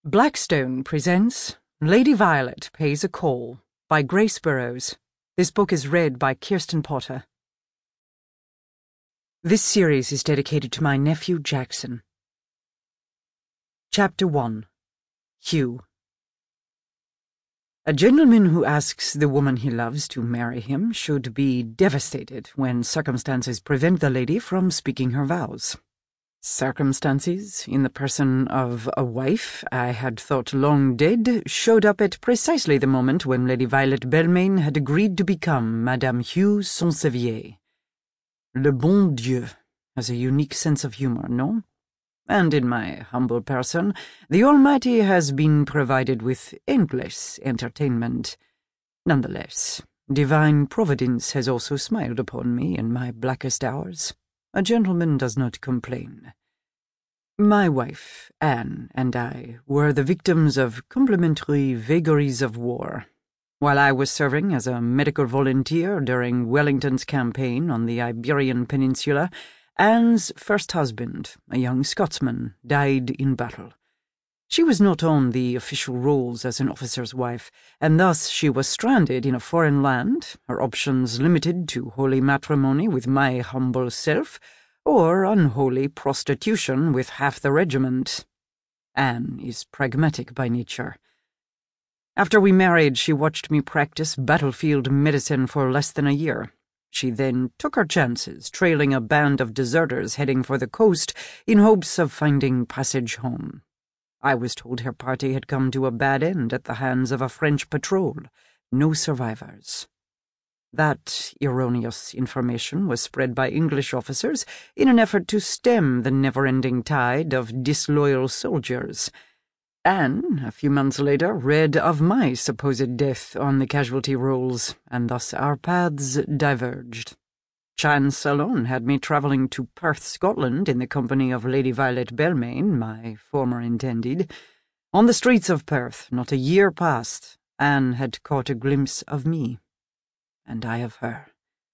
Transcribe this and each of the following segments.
Blackstone presents Lady Violet Pays a Call by Grace Burrows. This book is read by Kirsten Potter. This series is dedicated to my nephew Jackson. Chapter 1. Hugh. A gentleman who asks the woman he loves to marry him should be devastated when circumstances prevent the lady from speaking her vows. Circumstances, in the person of a wife I had thought long dead, showed up at precisely the moment when Lady Violet Belmayne had agreed to become Madame Hugh Sansevieres. Le bon Dieu has a unique sense of humor, no? And in my humble person, the Almighty has been provided with endless entertainment. Nonetheless, divine providence has also smiled upon me in my blackest hours. A gentleman does not complain. My wife, Anne, and I were the victims of complementary vagaries of war. While I was serving as a medical volunteer during Wellington's campaign on the Iberian Peninsula, Anne's first husband, a young Scotsman, died in battle. She was not on the official rolls as an officer's wife, and thus she was stranded in a foreign land, her options limited to holy matrimony with my humble self, or unholy prostitution with half the regiment. Anne is pragmatic by nature. After we married, she watched me practice battlefield medicine for less than a year. She then took her chances, trailing a band of deserters heading for the coast in hopes of finding passage home. I was told her party had come to a bad end at the hands of a French patrol. No survivors. That erroneous information was spread by English officers in an effort to stem the never-ending tide of disloyal soldiers. Anne, a few months later, read of my supposed death on the casualty rolls, and thus our paths diverged. Chance alone had me travelling to Perth, Scotland, in the company of Lady Violet Belmayne, my former intended. On the streets of Perth, not a year past, Anne had caught a glimpse of me, and I of her.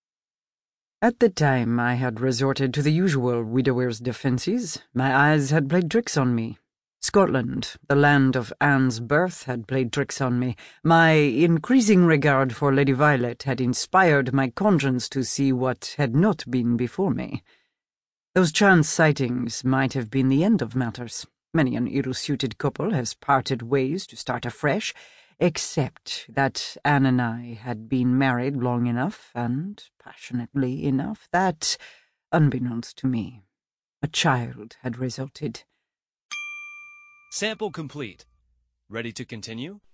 At the time I had resorted to the usual widower's defences. My eyes had played tricks on me. Scotland, the land of Anne's birth, had played tricks on me. My increasing regard for Lady Violet had inspired my conscience to see what had not been before me. Those chance sightings might have been the end of matters. Many an ill-suited couple has parted ways to start afresh, except that Anne and I had been married long enough and passionately enough that, unbeknownst to me, a child had resulted. Sample complete. Ready to continue?